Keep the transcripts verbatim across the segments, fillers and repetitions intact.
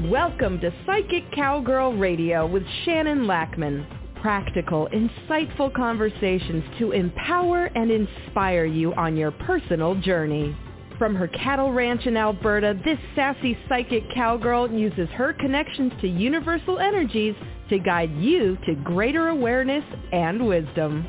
Welcome to Psychic Cowgirl Radio with Shannon Lackman. Practical, insightful conversations to empower and inspire you on your personal journey. From her cattle ranch in Alberta, this sassy psychic cowgirl uses her connections to universal energies to guide you to greater awareness and wisdom.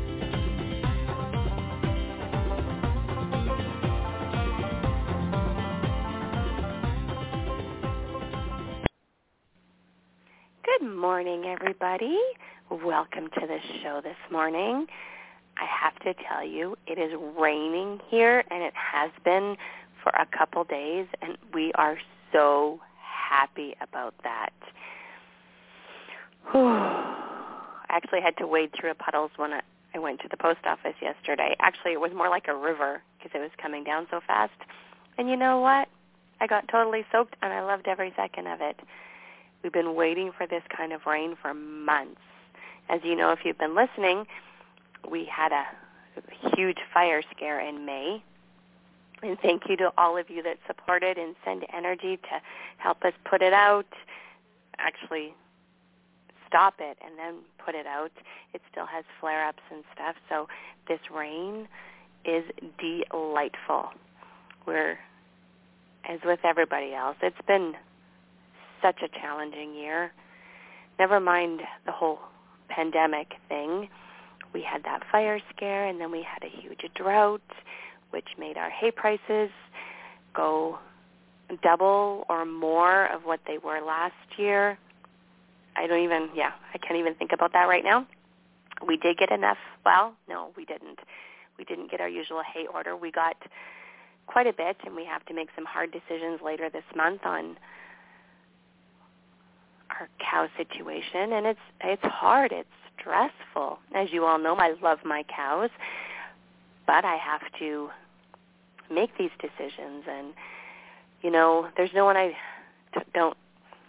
Good morning, everybody. Welcome to the show this morning. I have to tell you, it is raining here, and it has been for a couple days, and we are so happy about that. Whew. I actually had to wade through puddles when I, I went to the post office yesterday. Actually, it was more like a river because it was coming down so fast. And you know what? I got totally soaked, and I loved every second of it. We've been waiting for this kind of rain for months. As you know, if you've been listening, we had a huge fire scare in May. And thank you to all of you that supported and sent energy to help us put it out, actually stop it and then put it out. It still has flare-ups and stuff. So this rain is delightful. We're, as with everybody else, it's been such a challenging year. Never mind the whole pandemic thing. We had that fire scare, and then we had a huge drought, which made our hay prices go double or more of what they were last year. I don't even, yeah, I can't even think about that right now. We did get enough, well, no, we didn't. We didn't get our usual hay order. We got quite a bit, and we have to make some hard decisions later this month on our cow situation, and it's it's hard. It's stressful. As you all know, I love my cows, but I have to make these decisions, and, you know, there's no one I don't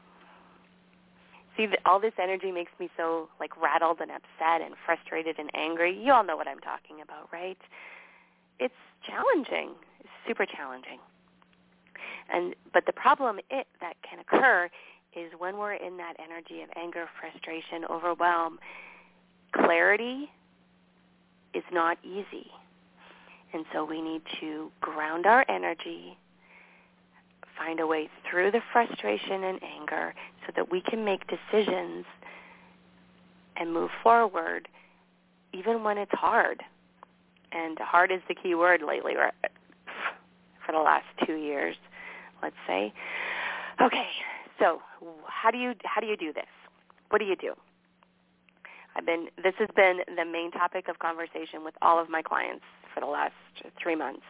see. That all this energy makes me so, like, rattled and upset and frustrated and angry. You all know what I'm talking about, right? It's challenging. It's super challenging. And but the problem it that can occur is when we're in that energy of anger, frustration, overwhelm, clarity is not easy. And so we need to ground our energy, find a way through the frustration and anger so that we can make decisions and move forward even when it's hard. And hard is the key word lately, right? For the last two years, let's say. Okay. So how do you how do you do this? What do you do? I've been this has been the main topic of conversation with all of my clients for the last three months.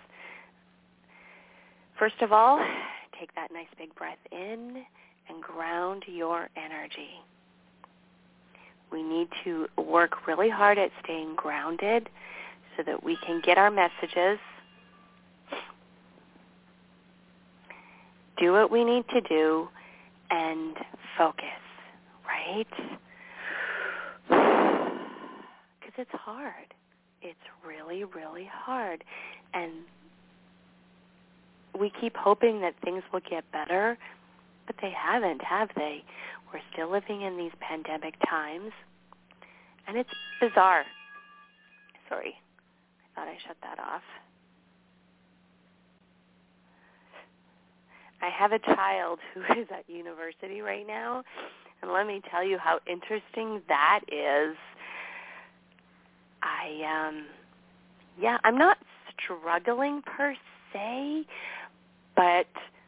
First of all, take that nice big breath in and ground your energy. We need to work really hard at staying grounded so that we can get our messages, do what we need to do, and focus, right? Because it's hard. It's really, really hard. And we keep hoping that things will get better, but they haven't, have they? We're still living in these pandemic times, and it's bizarre. Sorry, I thought I shut that off. I have a child who is at university right now, and let me tell you how interesting that is. I, um, yeah, I'm not struggling per se, but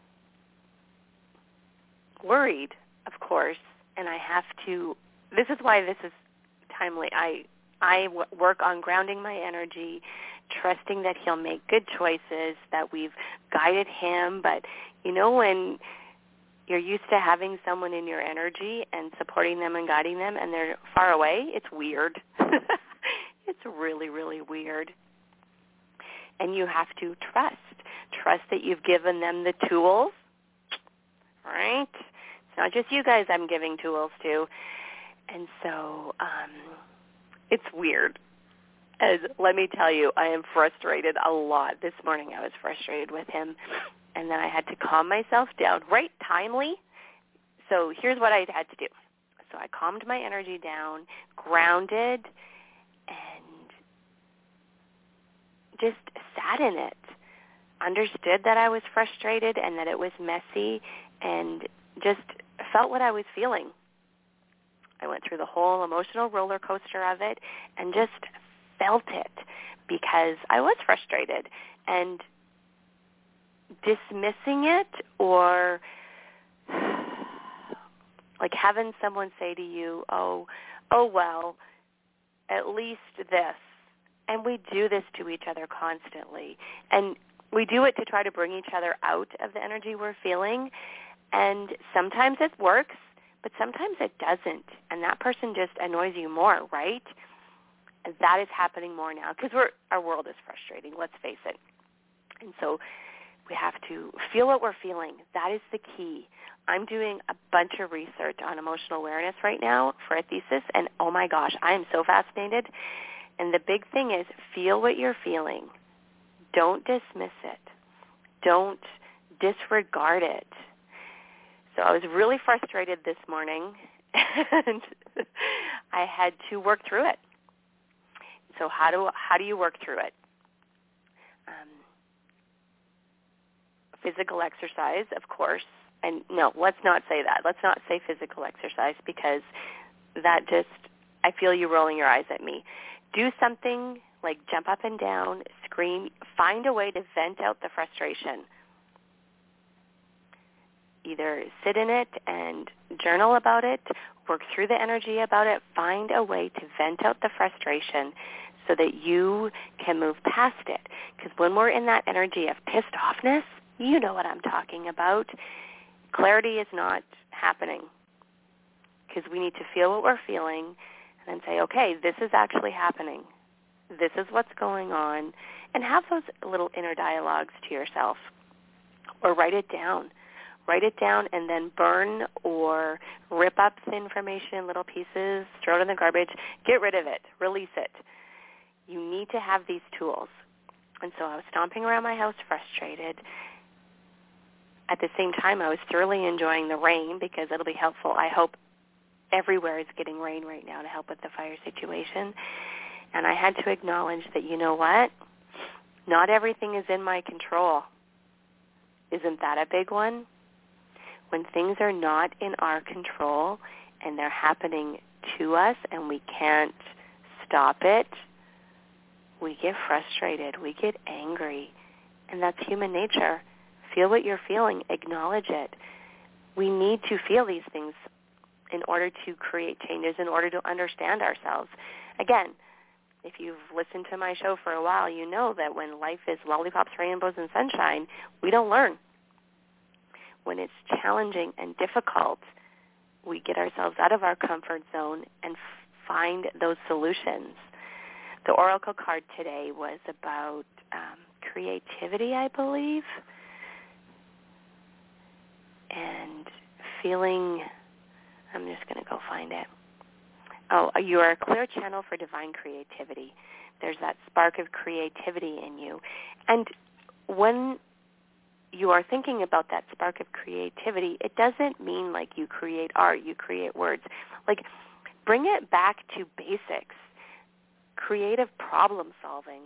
worried, of course, and I have to, this is why this is timely. I, I w- work on grounding my energy, trusting that he'll make good choices, that we've guided him. But, you know, when you're used to having someone in your energy and supporting them and guiding them and they're far away, it's weird. It's really, really weird. And you have to trust. Trust that you've given them the tools, right? It's not just you guys I'm giving tools to. And so um, it's weird. As let me tell you, I am frustrated a lot. This morning I was frustrated with him, and then I had to calm myself down. Right, timely, so here's what I had to do. So I calmed my energy down, grounded, and just sat in it. Understood that I was frustrated and that it was messy, and just felt what I was feeling. I went through the whole emotional roller coaster of it and just felt it because I was frustrated. And dismissing it or like having someone say to you, oh, oh, well, at least this. And we do this to each other constantly. And we do it to try to bring each other out of the energy we're feeling. And sometimes it works, but sometimes it doesn't. And that person just annoys you more, right? And that is happening more now because we're our world is frustrating, let's face it. And so we have to feel what we're feeling. That is the key. I'm doing a bunch of research on emotional awareness right now for a thesis, and oh my gosh, I am so fascinated. And the big thing is feel what you're feeling. Don't dismiss it. Don't disregard it. So I was really frustrated this morning, and I had to work through it. So how do how do you work through it? Um, physical exercise, of course. And no, let's not say that. Let's not say physical exercise because that just, I feel you rolling your eyes at me. Do something like jump up and down, scream, find a way to vent out the frustration. Either sit in it and journal about it, work through the energy about it, find a way to vent out the frustration so that you can move past it. Because when we're in that energy of pissed offness, you know what I'm talking about. Clarity is not happening because we need to feel what we're feeling and then say, okay, this is actually happening. This is what's going on. And have those little inner dialogues to yourself or write it down. Write it down and then burn or rip up the information in little pieces, throw it in the garbage, get rid of it, release it. You need to have these tools. And so I was stomping around my house frustrated. At the same time, I was thoroughly enjoying the rain because it'll be helpful. I hope everywhere is getting rain right now to help with the fire situation. And I had to acknowledge that, you know what? Not everything is in my control. Isn't that a big one? When things are not in our control and they're happening to us and we can't stop it, we get frustrated, we get angry, and that's human nature. Feel what you're feeling. Acknowledge it. We need to feel these things in order to create changes, in order to understand ourselves. Again, if you've listened to my show for a while, you know that when life is lollipops, rainbows, and sunshine, we don't learn. When it's challenging and difficult, we get ourselves out of our comfort zone and find those solutions. The oracle card today was about um, creativity, I believe, and feeling, I'm just going to go find it. Oh, you are a clear channel for divine creativity. There's that spark of creativity in you. And when you are thinking about that spark of creativity, it doesn't mean like you create art, you create words. Like, bring it back to basics. Creative problem solving.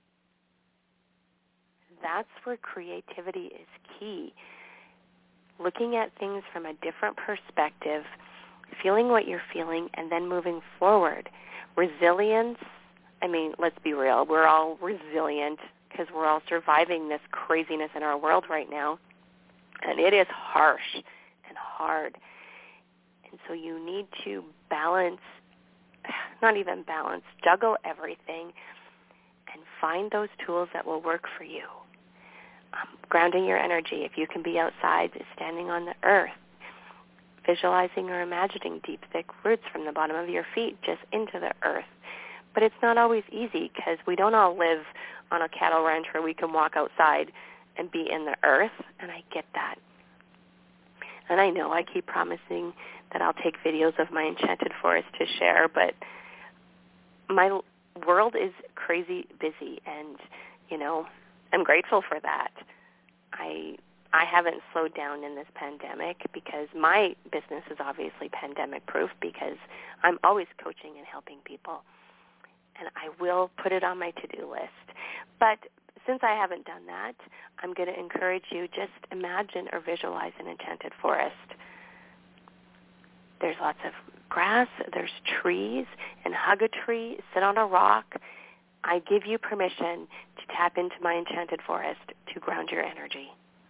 That's where creativity is key. Looking at things from a different perspective, feeling what you're feeling, and then moving forward. Resilience, I mean, let's be real. We're all resilient because we're all surviving this craziness in our world right now. And it is harsh and hard. And so you need to balance, not even balance, juggle everything and find those tools that will work for you. Um, grounding your energy, if you can be outside, standing on the earth, visualizing or imagining deep, thick roots from the bottom of your feet just into the earth. But it's not always easy because we don't all live on a cattle ranch where we can walk outside and be in the earth, and I get that. And I know I keep promising that I'll take videos of my enchanted forest to share, but my world is crazy busy, and, you know, I'm grateful for that. I I haven't slowed down in this pandemic because my business is obviously pandemic-proof because I'm always coaching and helping people. And I will put it on my to-do list. But since I haven't done that, I'm going to encourage you, just imagine or visualize an enchanted forest. There's lots of grass, there's trees, and hug a tree, sit on a rock. I give you permission to tap into my enchanted forest to ground your energy.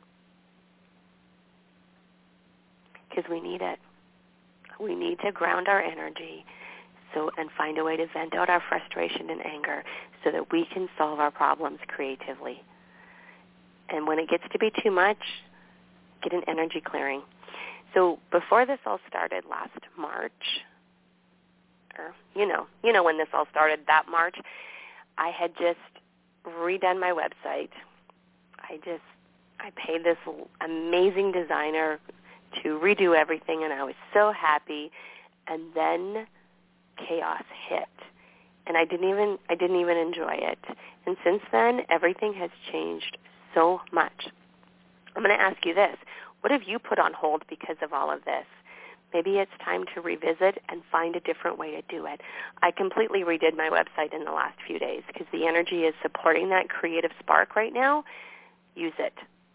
Because we need it. We need to ground our energy so and find a way to vent out our frustration and anger so that we can solve our problems creatively. And when it gets to be too much, get an energy clearing. So before this all started last March, or you know, you know when this all started, that March, I had just redone my website. I just, I paid this amazing designer to redo everything, and I was so happy. And then chaos hit, and I didn't even, I didn't even enjoy it. And since then, everything has changed so much. I'm going to ask you this. What have you put on hold because of all of this? Maybe it's time to revisit and find a different way to do it. I completely redid my website in the last few days because the energy is supporting that creative spark right now. Use it.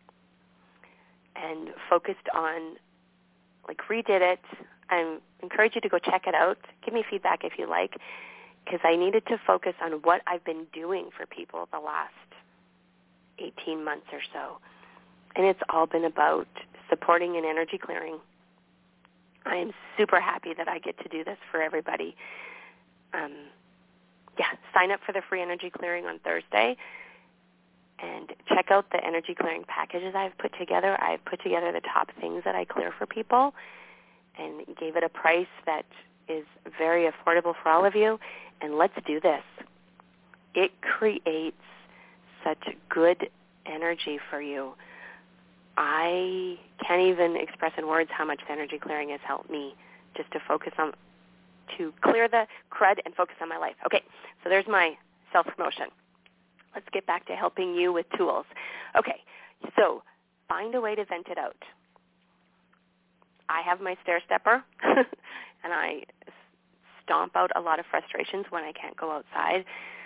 And focused on, like, redid it. I encourage you to go check it out. Give me feedback if you like, because I needed to focus on what I've been doing for people the last eighteen months or so. And it's all been about supporting an energy clearing. I am super happy that I get to do this for everybody. Um, yeah, sign up for the free energy clearing on Thursday and check out the energy clearing packages I've put together. I've put together the top things that I clear for people and gave it a price that is very affordable for all of you. And let's do this. It creates such good energy for you. I can't even express in words how much the energy clearing has helped me just to focus on, to clear the crud and focus on my life. Okay, so there's my self-promotion. Let's get back to helping you with tools. Okay, so find a way to vent it out. I have my stair stepper, and I stomp out a lot of frustrations when I can't go outside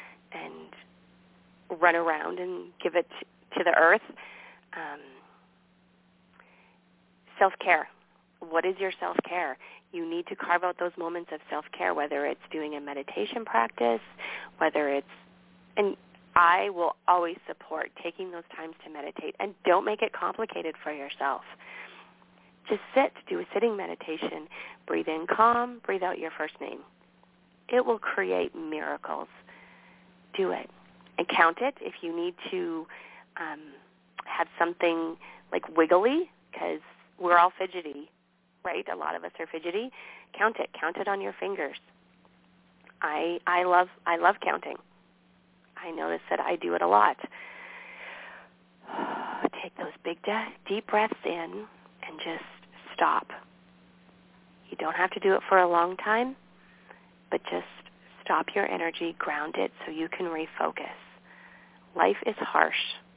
and run around and give it to the earth. Um, self-care. What is your self-care? You need to carve out those moments of self-care, whether it's doing a meditation practice, whether it's, and I will always support taking those times to meditate, and don't make it complicated for yourself. Just sit, do a sitting meditation, breathe in calm, breathe out your first name. It will create miracles. Do it. And count it if you need to um, have something like wiggly, because we're all fidgety, right? A lot of us are fidgety. Count it. Count it on your fingers. I I love I love counting. I notice that I do it a lot. Take those big, de- deep breaths in and just stop. You don't have to do it for a long time, but just stop your energy, ground it so you can refocus. Life is harsh,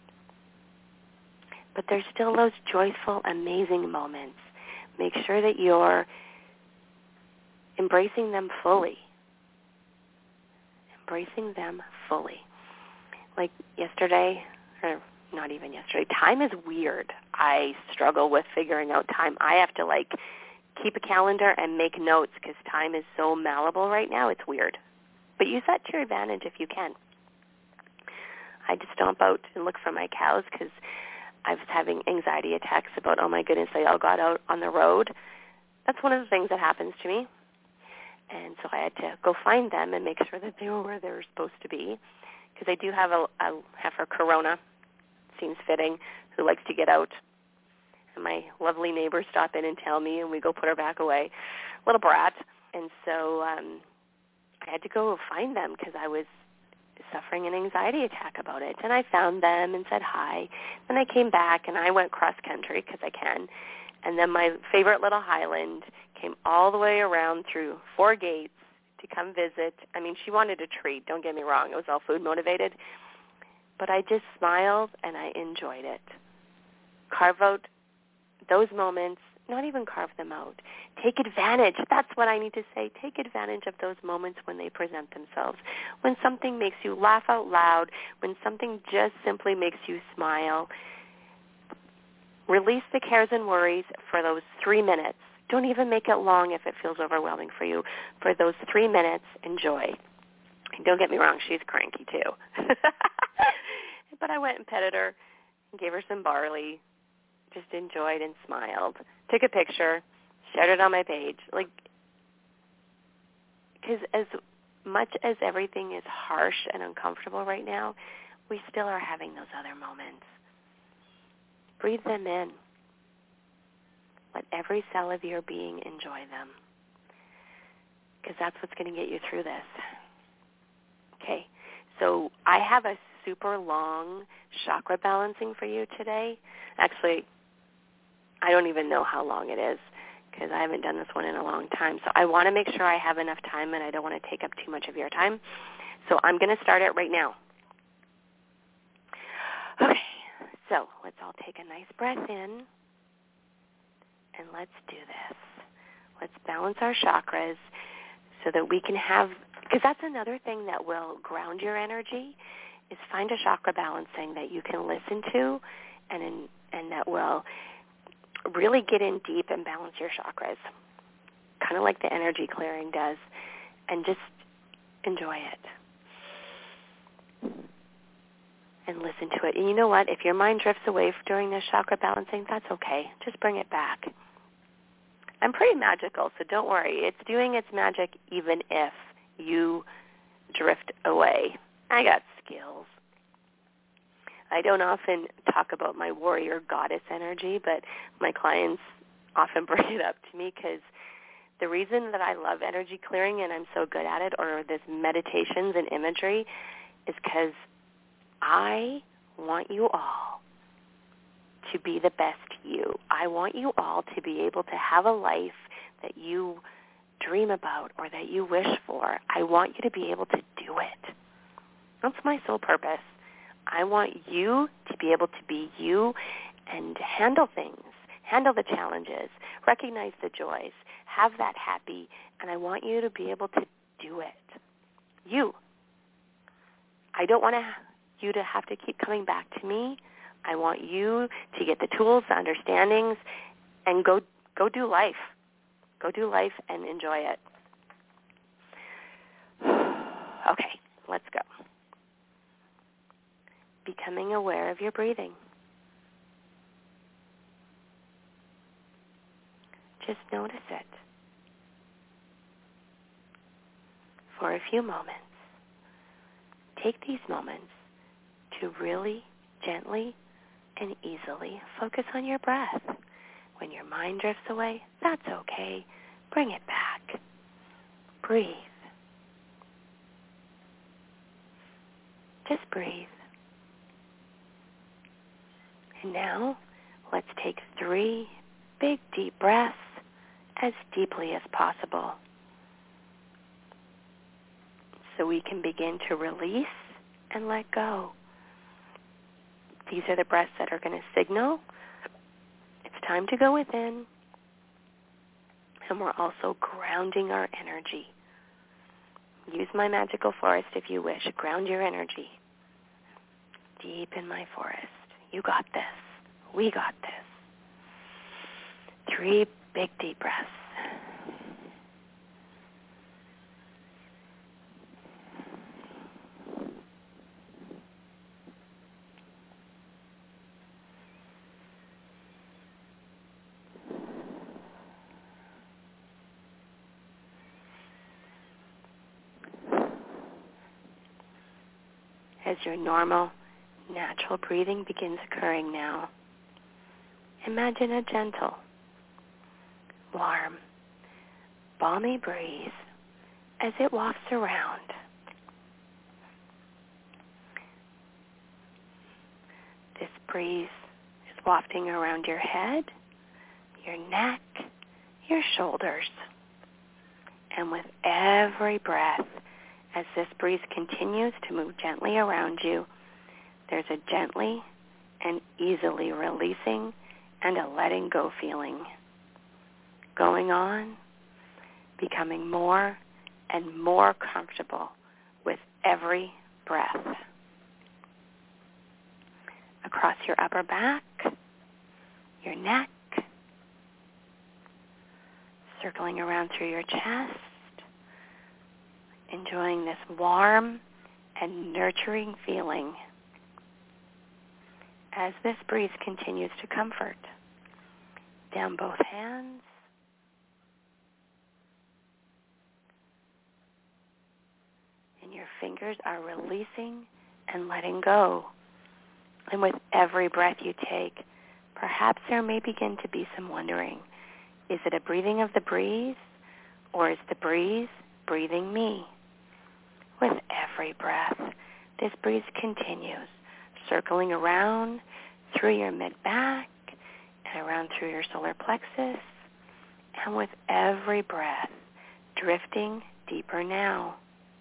but there's still those joyful, amazing moments. Make sure that you're embracing them fully. Embracing them fully. Like yesterday, or not even yesterday, time is weird. I struggle with figuring out time. I have to, like, keep a calendar and make notes because time is so malleable right now. It's weird. But use that to your advantage if you can. I just stomp out and look for my cows because I was having anxiety attacks about, oh, my goodness, they all got out on the road. That's one of the things that happens to me. And so I had to go find them and make sure that they were where they were supposed to be, because I do have a, a heifer, Corona, seems fitting, who likes to get out. And my lovely neighbors stop in and tell me, and we go put her back away. Little brat. And so um, I had to go find them because I was suffering an anxiety attack about it. And I found them and said hi. Then I came back, and I went cross-country because I can. And then my favorite little Highland came all the way around through four gates to come visit. I mean, she wanted a treat. Don't get me wrong. It was all food motivated. But I just smiled, and I enjoyed it. carve out those moments, not even carve them out. Take advantage. That's what I need to say. Take advantage of those moments when they present themselves. When something makes you laugh out loud, when something just simply makes you smile. Release the cares and worries for those three minutes. Don't even make it long if it feels overwhelming for you. For those three minutes, enjoy. And don't get me wrong, she's cranky too. But I went and petted her and gave her some barley, just enjoyed and smiled. Took a picture, shared it on my page. Like, because as much as everything is harsh and uncomfortable right now, we still are having those other moments. Breathe them in. Let every cell of your being enjoy them, because that's what's going to get you through this. Okay, so I have a super long chakra balancing for you today. Actually, I don't even know how long it is because I haven't done this one in a long time. So I want to make sure I have enough time and I don't want to take up too much of your time. So I'm going to start it right now. Okay, so let's all take a nice breath in and let's do this. Let's balance our chakras so that we can have, because that's another thing that will ground your energy, is find a chakra balancing that you can listen to and in, and that will really get in deep and balance your chakras, kind of like the energy clearing does, and just enjoy it and listen to it. And you know what? If your mind drifts away during this chakra balancing, that's okay. Just bring it back. I'm pretty magical, so don't worry. It's doing its magic even if you drift away. I got skills. I don't often talk about my warrior goddess energy, but my clients often bring it up to me because the reason that I love energy clearing and I'm so good at it, or this meditations and imagery, is because I want you all to be the best you. I want you all to be able to have a life that you dream about or that you wish for. I want you to be able to do it. That's my sole purpose. I want you to be able to be you and handle things, handle the challenges, recognize the joys, have that happy, and I want you to be able to do it. You. I don't want to, you to have to keep coming back to me. I want you to get the tools, the understandings, and go go do life. Go do life and enjoy it. Okay, let's go. Becoming aware of your breathing. Just notice it for a few moments. Take these moments to really gently and easily focus on your breath. When your mind drifts away, that's okay. Bring it back. Breathe. Just breathe. And now, let's take three big, deep breaths as deeply as possible so we can begin to release and let go. These are the breaths that are going to signal it's time to go within, and we're also grounding our energy. Use my magical forest if you wish. Ground your energy deep in my forest. You got this. We got this. Three big deep breaths. As your normal, natural breathing begins occurring now, imagine a gentle, warm, balmy breeze as it wafts around. This breeze is wafting around your head, your neck, your shoulders. And with every breath, as this breeze continues to move gently around you, there's a gently and easily releasing and a letting go feeling. Going on, becoming more and more comfortable with every breath. Across your upper back, your neck, circling around through your chest, enjoying this warm and nurturing feeling as this breeze continues to comfort. Down both hands, and your fingers are releasing and letting go. And with every breath you take, perhaps there may begin to be some wondering. Is it a breathing of the breeze, or is the breeze breathing me? With every breath, this breeze continues, circling around through your mid-back and around through your solar plexus, and with every breath, drifting deeper now.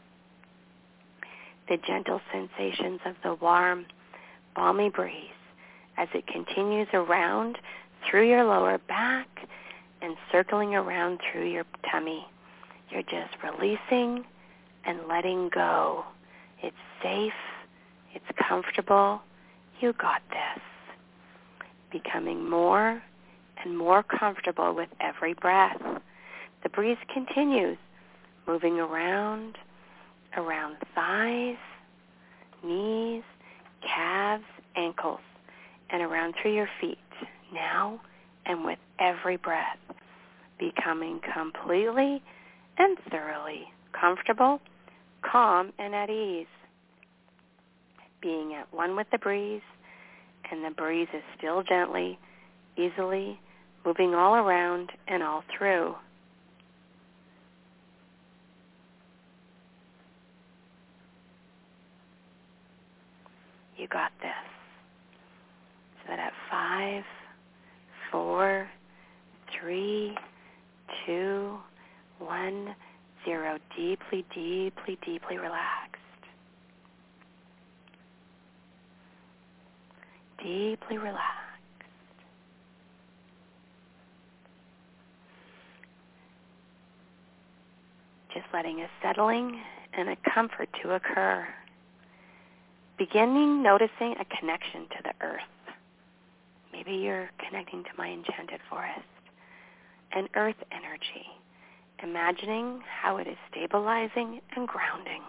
The gentle sensations of the warm, balmy breeze as it continues around through your lower back and circling around through your tummy. You're just releasing and letting go. It's safe. It's comfortable. You got this. Becoming more and more comfortable with every breath. The breeze continues, moving around, around thighs, knees, calves, ankles, and around through your feet, now and with every breath, becoming completely and thoroughly comfortable, calm, and at ease, being at one with the breeze, and the breeze is still gently, easily moving all around and all through. You got this. So that at five, four, three, two, one, zero, deeply, deeply, deeply relaxed. Deeply relaxed. Just letting a settling and a comfort to occur. Beginning noticing a connection to the earth. Maybe you're connecting to my enchanted forest. An earth energy. Imagining how it is stabilizing and grounding.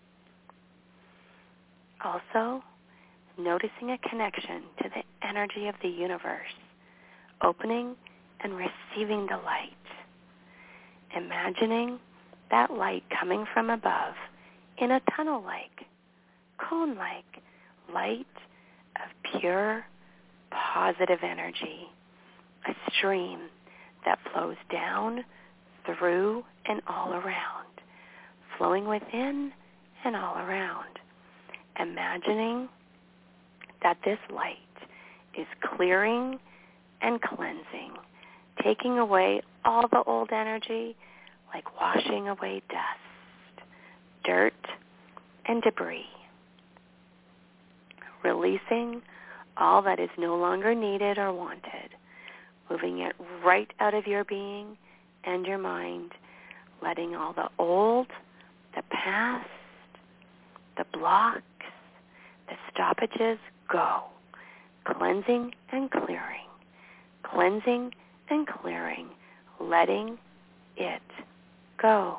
Also, noticing a connection to the energy of the universe, opening and receiving the light. Imagining that light coming from above in a tunnel-like, cone-like light of pure, positive energy, a stream that flows down, through, and all around, flowing within and all around. Imagining that this light is clearing and cleansing, taking away all the old energy, like washing away dust, dirt, and debris. Releasing all that is no longer needed or wanted, moving it right out of your being and your mind, letting all the old, the past, the blocks, the stoppages go, cleansing and clearing, cleansing and clearing, letting it go.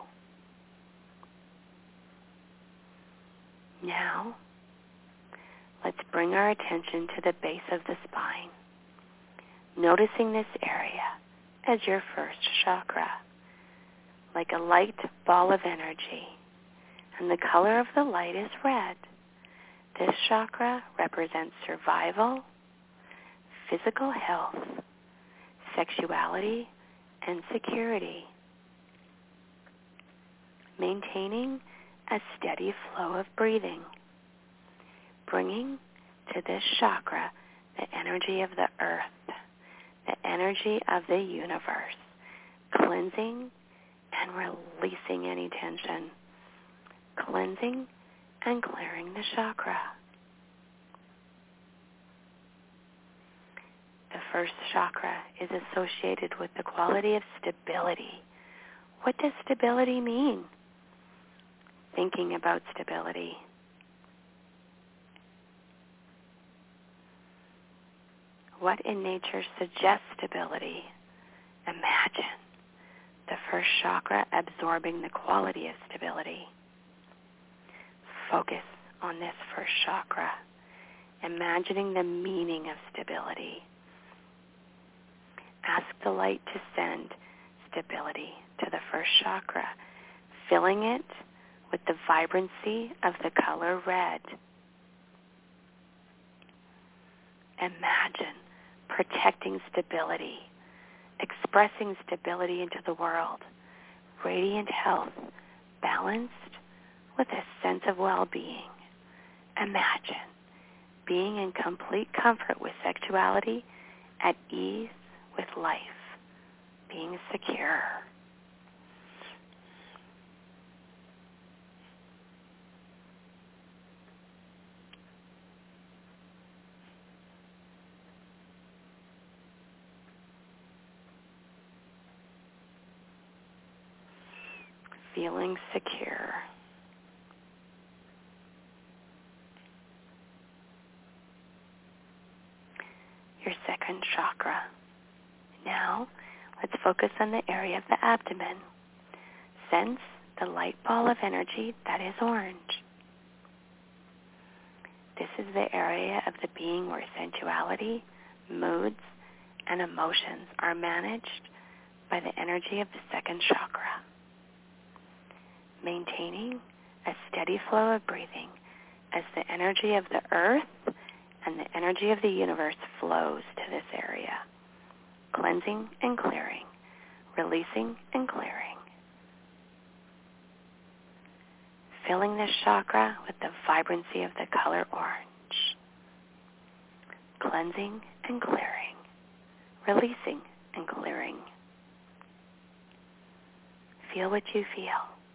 Now, let's bring our attention to the base of the spine, noticing this area as your first chakra, like a light ball of energy, and the color of the light is red. This chakra represents survival, physical health, sexuality, and security. Maintaining a steady flow of breathing, bringing to this chakra the energy of the earth, the energy of the universe, cleansing and releasing any tension, cleansing and clearing the chakra. The first chakra is associated with the quality of stability. What does stability mean? Thinking about stability. What in nature suggests stability? Imagine the first chakra absorbing the quality of stability. Focus on this first chakra, imagining the meaning of stability. Ask the light to send stability to the first chakra, filling it with the vibrancy of the color red. Imagine protecting stability, expressing stability into the world, radiant health, balanced with a sense of well-being. Imagine being in complete comfort with sexuality, at ease with life, being secure. Feeling secure. Your second chakra. Now, let's focus on the area of the abdomen. Sense the light ball of energy that is orange. This is the area of the being where sensuality, moods, and emotions are managed by the energy of the second chakra. Maintaining a steady flow of breathing as the energy of the earth and the energy of the universe flows to this area, cleansing and clearing, releasing and clearing. Filling this chakra with the vibrancy of the color orange, cleansing and clearing, releasing and clearing. Feel what you feel.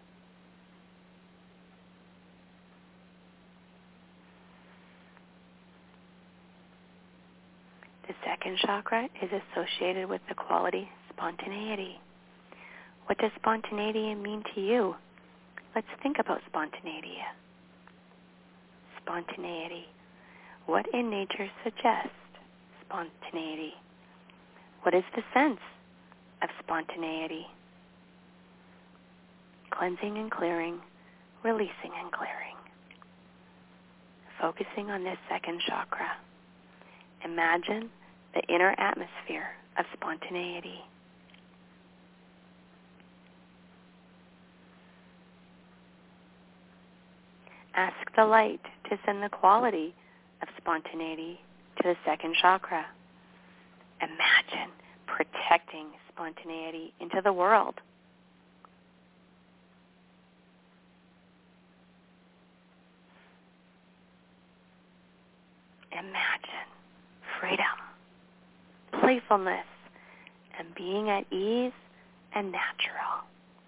The second chakra is associated with the quality spontaneity. What does spontaneity mean to you? Let's think about spontaneity. Spontaneity. What in nature suggests spontaneity? What is the sense of spontaneity? Cleansing and clearing, releasing and clearing. Focusing on this second chakra. Imagine the inner atmosphere of spontaneity. Ask the light to send the quality of spontaneity to the second chakra. Imagine protecting spontaneity into the world. Imagine freedom, playfulness, and being at ease and natural.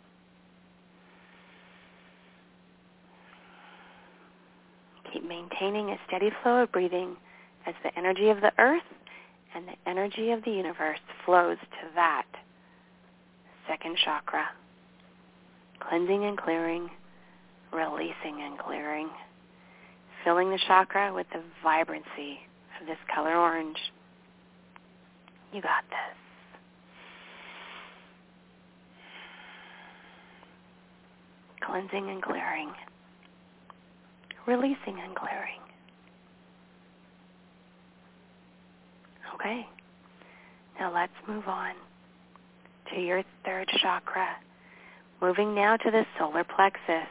Keep maintaining a steady flow of breathing as the energy of the earth and the energy of the universe flows to that second chakra. Cleansing and clearing, releasing and clearing. Filling the chakra with the vibrancy of this color orange. You got this. Cleansing and clearing. Releasing and clearing. Okay. Now let's move on to your third chakra. Moving now to the solar plexus.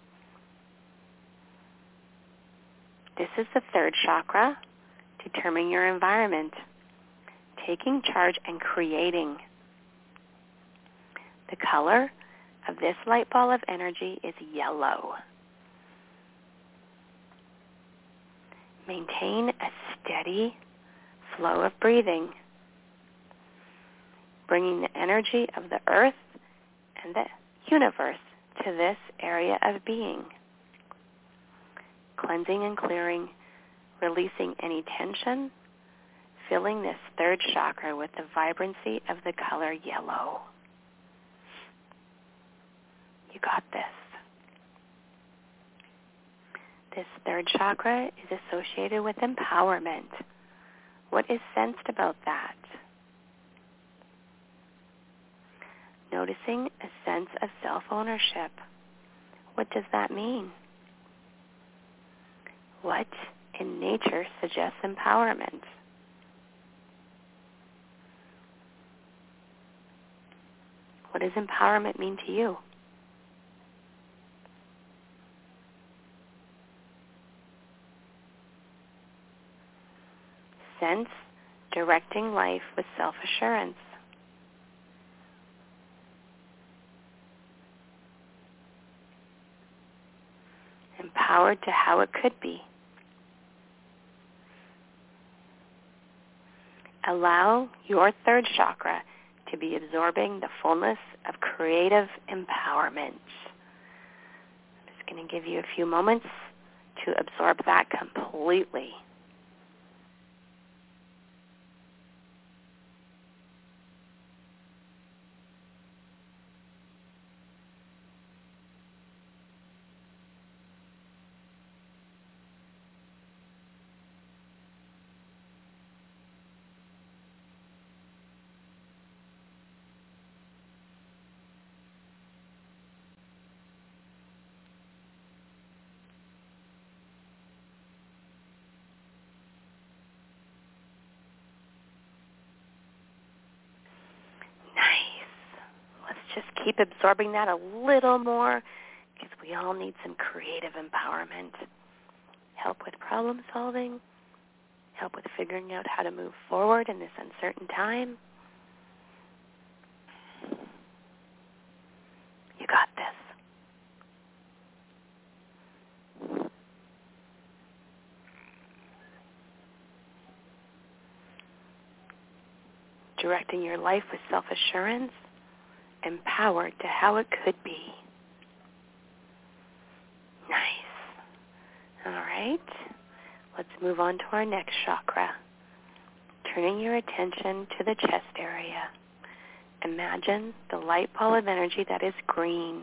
This is the third chakra, determining your environment, taking charge and creating. The color of this light ball of energy is yellow. Maintain a steady flow of breathing, bringing the energy of the earth and the universe to this area of being. Cleansing and clearing, releasing any tension, filling this third chakra with the vibrancy of the color yellow. You got this. This third chakra is associated with empowerment. What is sensed about that? Noticing a sense of self-ownership. What does that mean? What in nature suggests empowerment? What does empowerment mean to you? Sense directing life with self-assurance. Empowered to how it could be. Allow your third chakra to be absorbing the fullness of creative empowerment. I'm just going to give you a few moments to absorb that completely. Just keep absorbing that a little more, because we all need some creative empowerment. Help with problem solving, help with figuring out how to move forward in this uncertain time. You got this. Directing your life with self-assurance, empowered to how it could be. Nice. All right. Let's move on to our next chakra. Turning your attention to the chest area. Imagine the light ball of energy that is green.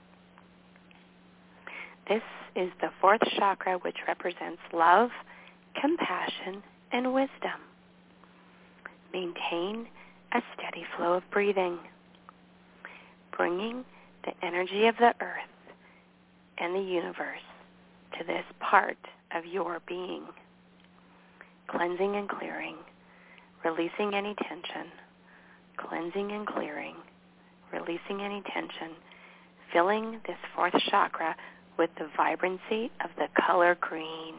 This is the fourth chakra, which represents love, compassion, and wisdom. Maintain a steady flow of breathing, bringing the energy of the earth and the universe to this part of your being. Cleansing and clearing, releasing any tension, cleansing and clearing, releasing any tension, filling this fourth chakra with the vibrancy of the color green.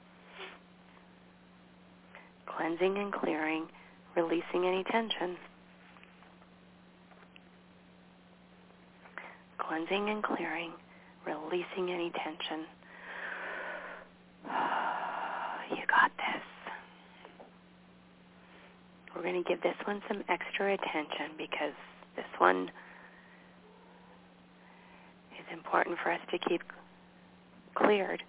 Cleansing and clearing, releasing any tension. Cleansing and clearing, releasing any tension. You got this. We're going to give this one some extra attention because this one is important for us to keep cleared.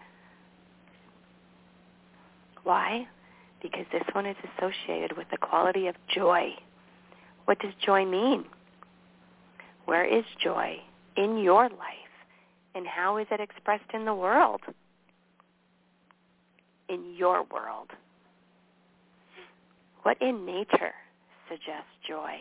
Why? Because this one is associated with the quality of joy. What does joy mean? Where is joy in your life, and how is it expressed in the world? In your world. What in nature suggests joy?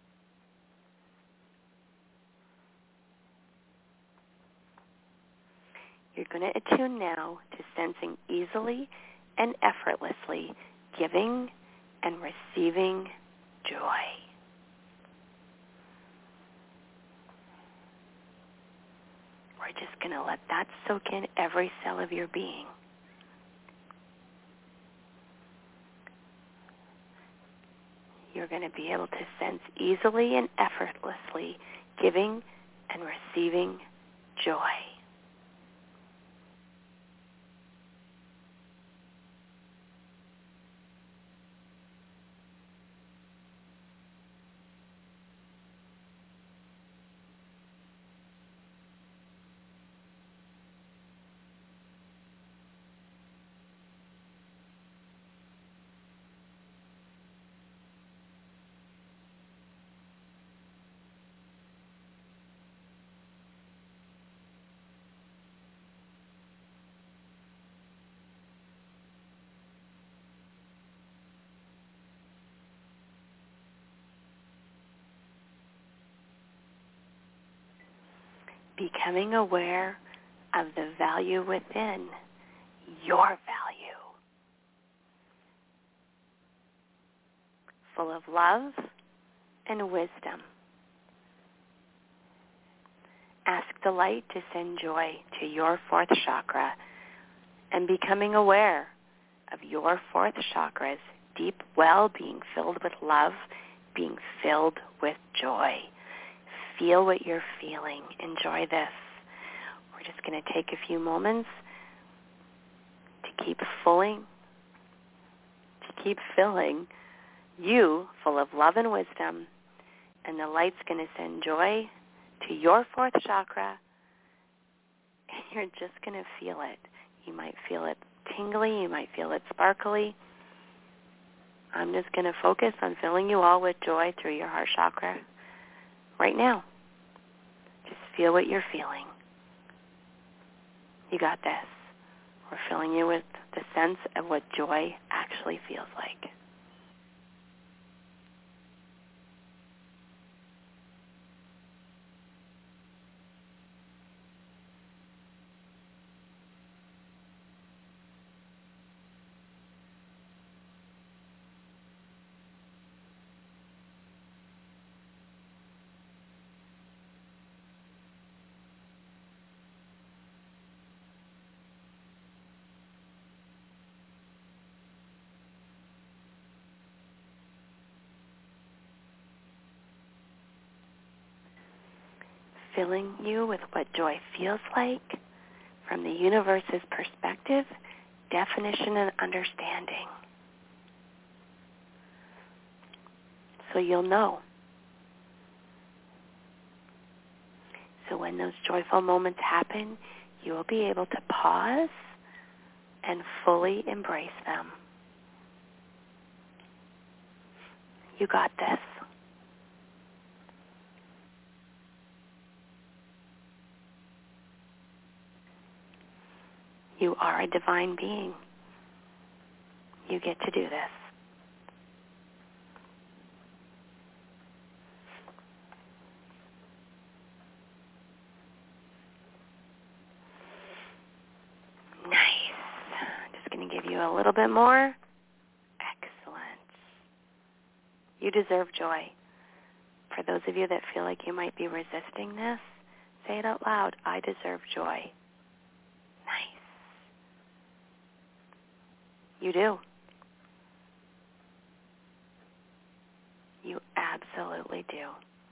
You're going to attune now to sensing easily and effortlessly giving and receiving joy. We're just going to let that soak in every cell of your being. You're going to be able to sense easily and effortlessly giving and receiving joy. becoming aware of the value within, your value, full of love and wisdom. Ask the light to send joy to your fourth chakra and becoming aware of your fourth chakra's deep well being filled with love, being filled with joy. Feel what you're feeling. Enjoy this. We're just going to take a few moments to keep filling, to keep filling you full of love and wisdom, and the light's going to send joy to your fourth chakra, and you're just going to feel it. You might feel it tingly. You might feel it sparkly. I'm just going to focus on filling you all with joy through your heart chakra right now. Just feel what you're feeling. You got this. We're filling you with the sense of what joy actually feels like. Filling you with what joy feels like from the universe's perspective, definition, and understanding. So you'll know. So when those joyful moments happen, you will be able to pause and fully embrace them. You got this. You are a divine being. You get to do this. Nice. Just going to give you a little bit more. Excellent. You deserve joy. For those of you that feel like you might be resisting this, say it out loud. I deserve joy. Nice. You do. You absolutely do.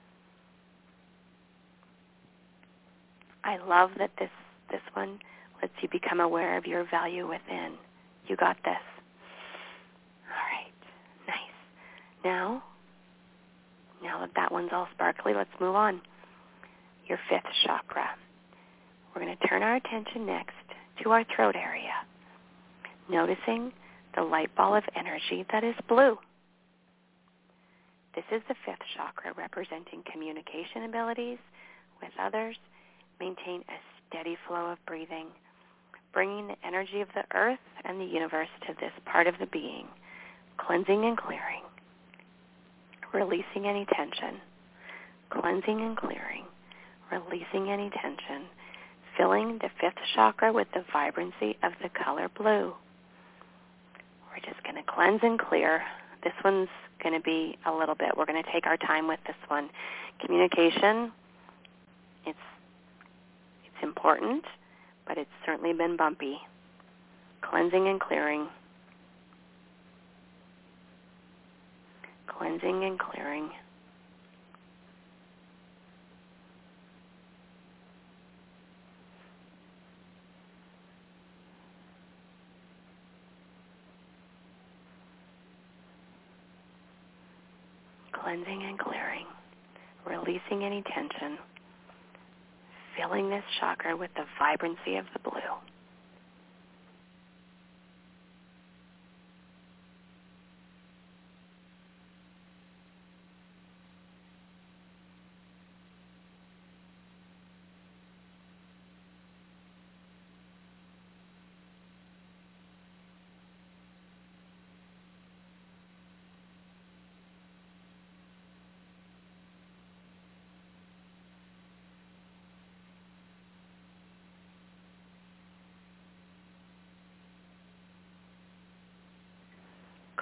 I love that this, this one lets you become aware of your value within. You got this. All right. Nice. Now, now that that one's all sparkly, let's move on. Your fifth chakra. We're going to turn our attention next to our throat area, noticing the light ball of energy that is blue. This is the fifth chakra, representing communication abilities with others. Maintain a steady flow of breathing, bringing the energy of the earth and the universe to this part of the being, cleansing and clearing, releasing any tension, cleansing and clearing, releasing any tension, filling the fifth chakra with the vibrancy of the color blue. We're just going to cleanse and clear. This one's going to be a little bit. We're going to take our time with this one. Communication, it's it's important, but it's certainly been bumpy. Cleansing and clearing. Cleansing and clearing. Cleansing and clearing, releasing any tension, filling this chakra with the vibrancy of the blue.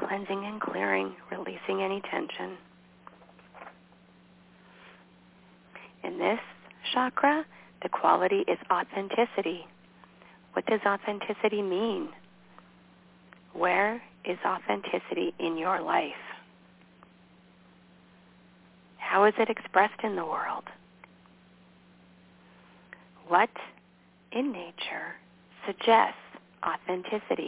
cleansing and clearing, releasing any tension. In this chakra, the quality is authenticity. What does authenticity mean? Where is authenticity in your life? How is it expressed in the world? What in nature suggests authenticity?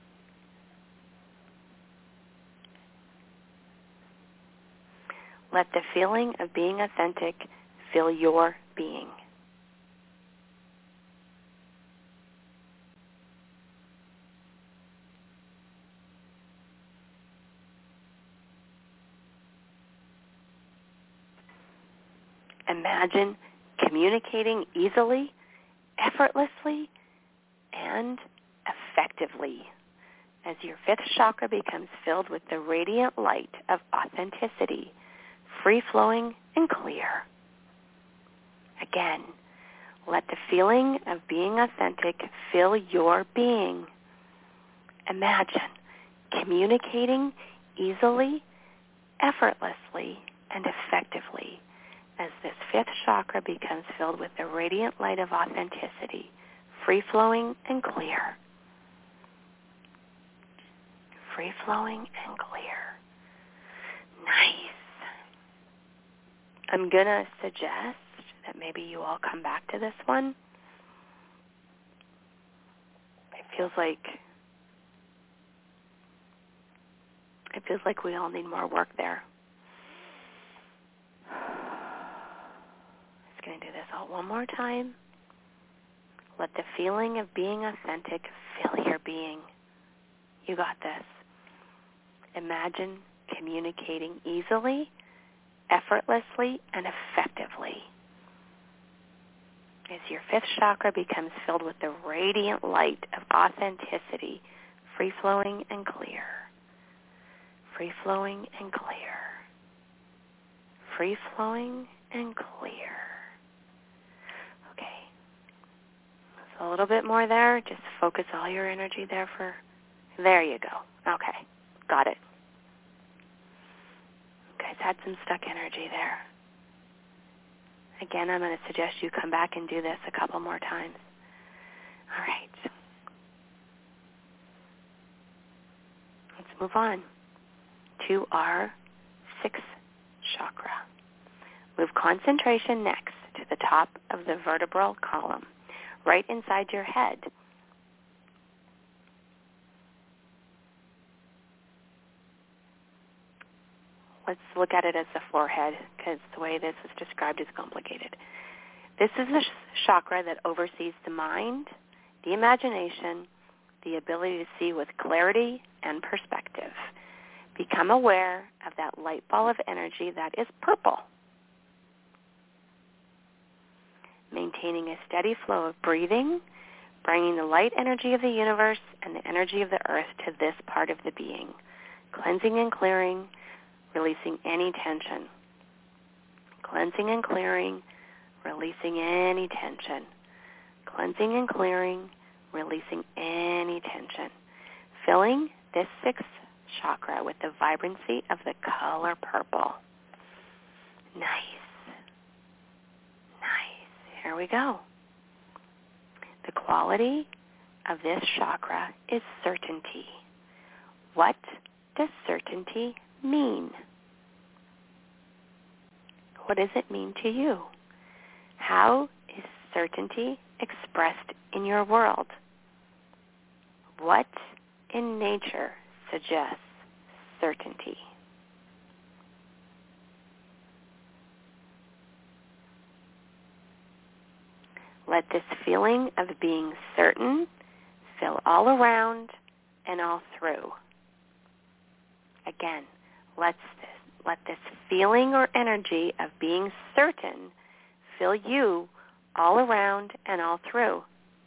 Let the feeling of being authentic fill your being. Imagine communicating easily, effortlessly, and effectively as your fifth chakra becomes filled with the radiant light of authenticity, free-flowing and clear. Again, let the feeling of being authentic fill your being. Imagine communicating easily, effortlessly, and effectively as this fifth chakra becomes filled with the radiant light of authenticity, free-flowing and clear. Free-flowing and clear. Nice. I'm going to suggest that maybe you all come back to this one. It feels like it feels like we all need more work there. Just going to do this all one more time. Let the feeling of being authentic fill your being. You got this. Imagine communicating easily, effortlessly, and effectively as your fifth chakra becomes filled with the radiant light of authenticity, free-flowing and clear. Free-flowing and clear. Free-flowing and clear. Okay. So a little bit more there. Just focus all your energy there for... There you go. Okay. Got it. You guys had some stuck energy there. Again, I'm going to suggest you come back and do this a couple more times. All right. Let's move on to our sixth chakra. Move concentration next to the top of the vertebral column, right inside your head. Let's look at it as the forehead, because the way this is described is complicated. This is the chakra that oversees the mind, the imagination, the ability to see with clarity and perspective. Become aware of that light ball of energy that is purple. Maintaining a steady flow of breathing, bringing the light energy of the universe and the energy of the earth to this part of the being. Cleansing and clearing, releasing any tension. Cleansing and clearing, releasing any tension. Cleansing and clearing, releasing any tension. Filling this sixth chakra with the vibrancy of the color purple. Nice. Nice. Here we go. The quality of this chakra is certainty. What does certainty mean? What does it mean to you? How is certainty expressed in your world? What in nature suggests certainty? Let this feeling of being certain fill all around and all through. Again, let's this, let this feeling or energy of being certain fill you all around and all through.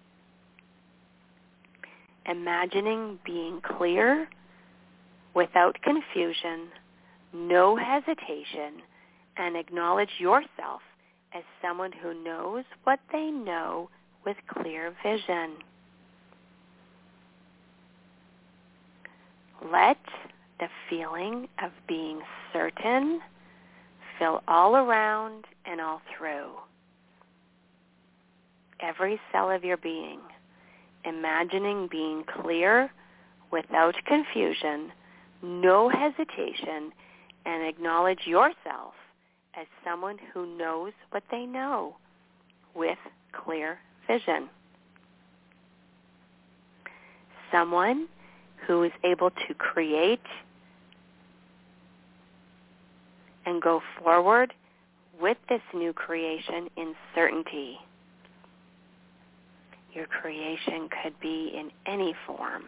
Imagining being clear, without confusion, no hesitation, and acknowledge yourself as someone who knows what they know with clear vision. Let the feeling of being certain fill all around and all through. Every cell of your being, imagining being clear without confusion, no hesitation, and acknowledge yourself as someone who knows what they know with clear vision. Someone who is able to create and go forward with this new creation in certainty. Your creation could be in any form.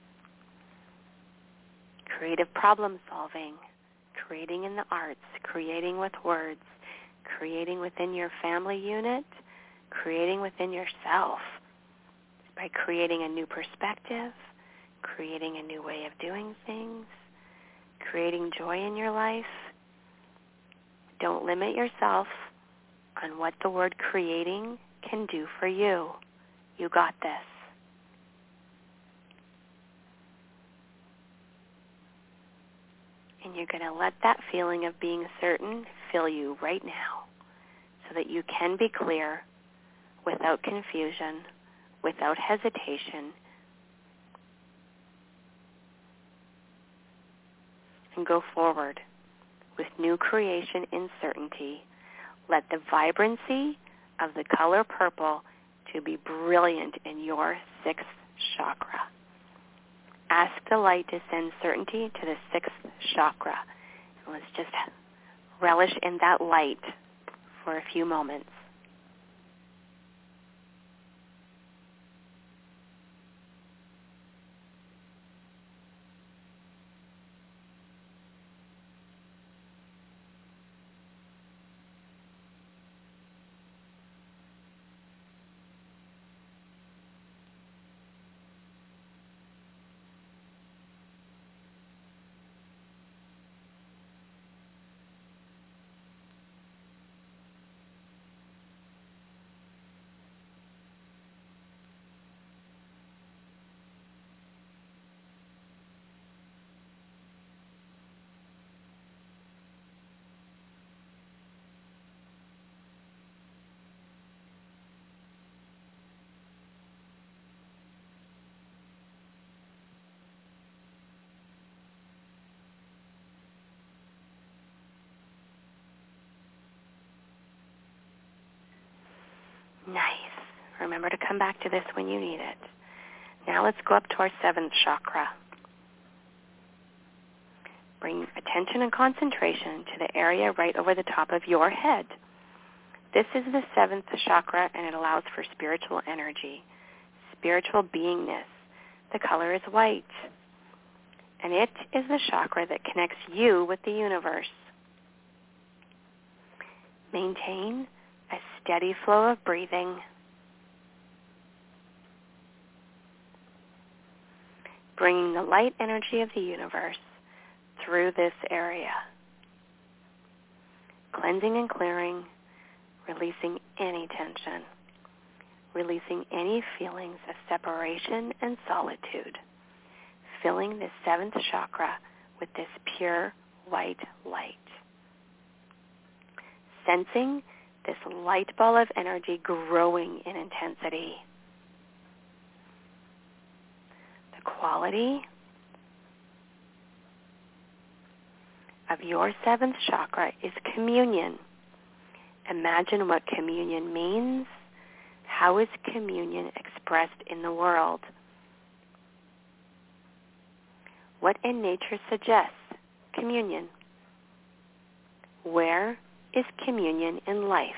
Creative problem solving, creating in the arts, creating with words, creating within your family unit, creating within yourself, by creating a new perspective, creating a new way of doing things, creating joy in your life. Don't limit yourself on what the word creating can do for you. You got this. And you're going to let that feeling of being certain fill you right now so that you can be clear without confusion, without hesitation, and go forward with new creation in certainty. Let the vibrancy of the color purple to be brilliant in your sixth chakra. Ask the light to send certainty to the sixth chakra. And let's just relish in that light for a few moments. Nice. Remember to come back to this when you need it. Now let's go up to our seventh chakra. Bring attention and concentration to the area right over the top of your head. This is the seventh chakra, and it allows for spiritual energy, spiritual beingness. The color is white, and it is the chakra that connects you with the universe. Maintain a steady flow of breathing. Bringing the light energy of the universe through this area. Cleansing and clearing, releasing any tension, releasing any feelings of separation and solitude, filling the seventh chakra with this pure white light. Sensing this light ball of energy growing in intensity. The quality of your seventh chakra is communion. Imagine what communion means. How is communion expressed in the world? What in nature suggests communion? Where is communion in life?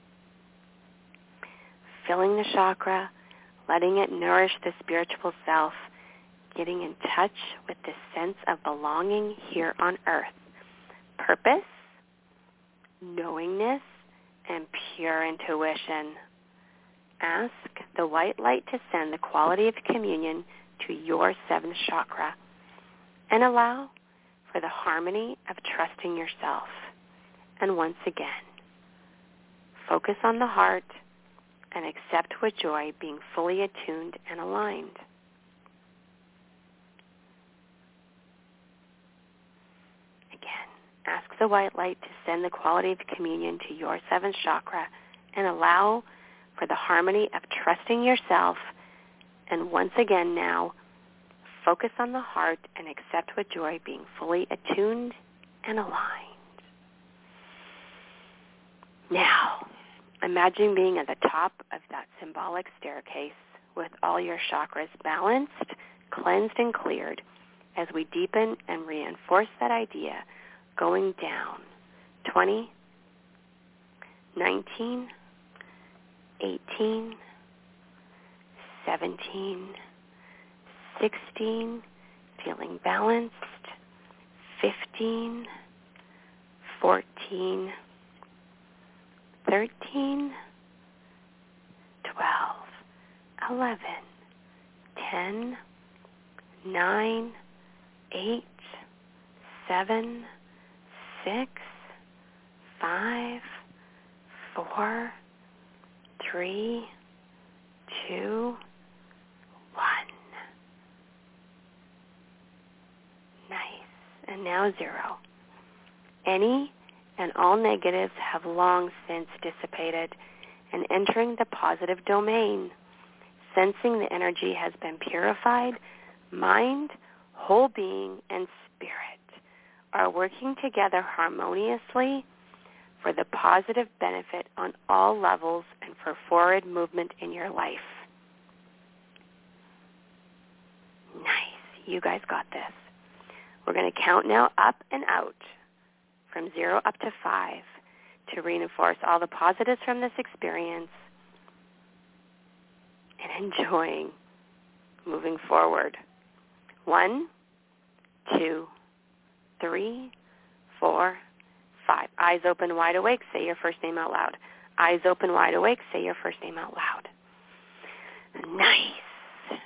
Filling the chakra, letting it nourish the spiritual self, getting in touch with this sense of belonging here on earth. Purpose, knowingness, and pure intuition. Ask the white light to send the quality of communion to your seventh chakra, and allow for the harmony of trusting yourself. And once again, focus on the heart and accept with joy being fully attuned and aligned. the white light to send the quality of communion to your seventh chakra and allow for the harmony of trusting yourself. And once again now, focus on the heart and accept with joy being fully attuned and aligned. Now, imagine being at the top of that symbolic staircase with all your chakras balanced, cleansed, and cleared as we deepen and reinforce that idea, going down twenty, nineteen, eighteen, seventeen, sixteen, feeling balanced, fifteen, fourteen, thirteen, twelve, eleven, ten, nine, eight, seven, six, five, four, three, two, one. Nice. And now zero. Any and all negatives have long since dissipated and entering the positive domain. Sensing the energy has been purified, mind, whole being, and spirit are working together harmoniously for the positive benefit on all levels and for forward movement in your life. Nice. You guys got this. We're going to count now up and out from zero up to five to reinforce all the positives from this experience and enjoying moving forward. One, two, three, four, five. Eyes open, wide awake. Say your first name out loud. Eyes open, wide awake. Say your first name out loud. Nice.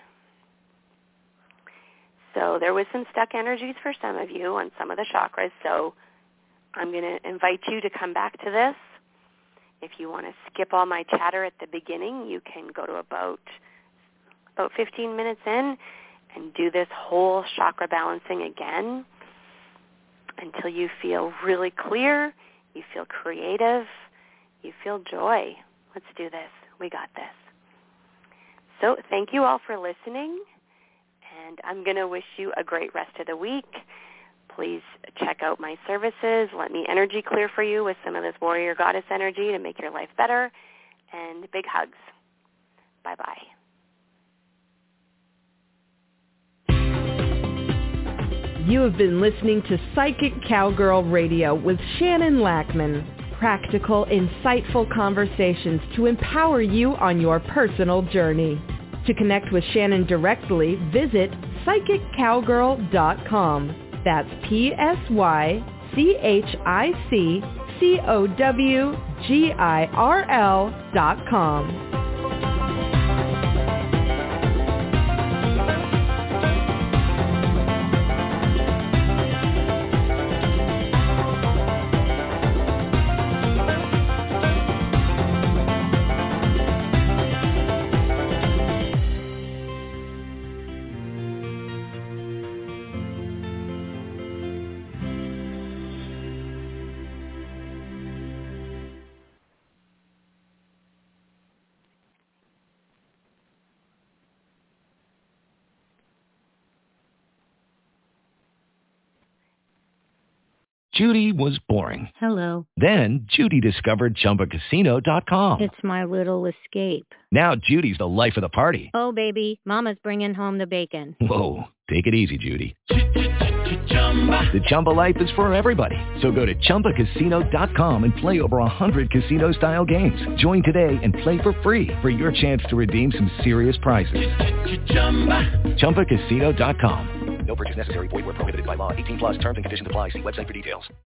So there was some stuck energies for some of you on some of the chakras, so I'm going to invite you to come back to this. If you want to skip all my chatter at the beginning, you can go to about about fifteen minutes in and do this whole chakra balancing again until you feel really clear, you feel creative, you feel joy. Let's do this. We got this. So thank you all for listening, and I'm going to wish you a great rest of the week. Please check out my services. Let me energy clear for you with some of this warrior goddess energy to make your life better. And big hugs. Bye-bye. You have been listening to Psychic Cowgirl Radio with Shannon Lackman. Practical, insightful conversations to empower you on your personal journey. To connect with Shannon directly, visit psychic cowgirl dot com. That's P S Y C H I C C O W G I R L dot com. Judy was boring. Hello. Then Judy discovered Chumba Casino dot com. It's my little escape. Now Judy's the life of the party. Oh, baby, mama's bringing home the bacon. Whoa, take it easy, Judy. The Chumba life is for everybody. So go to Chumba Casino dot com and play over one hundred casino-style games. Join today and play for free for your chance to redeem some serious prizes. Chumba Casino dot com. No purchase necessary. Void where prohibited by law. eighteen plus terms and conditions apply. See website for details.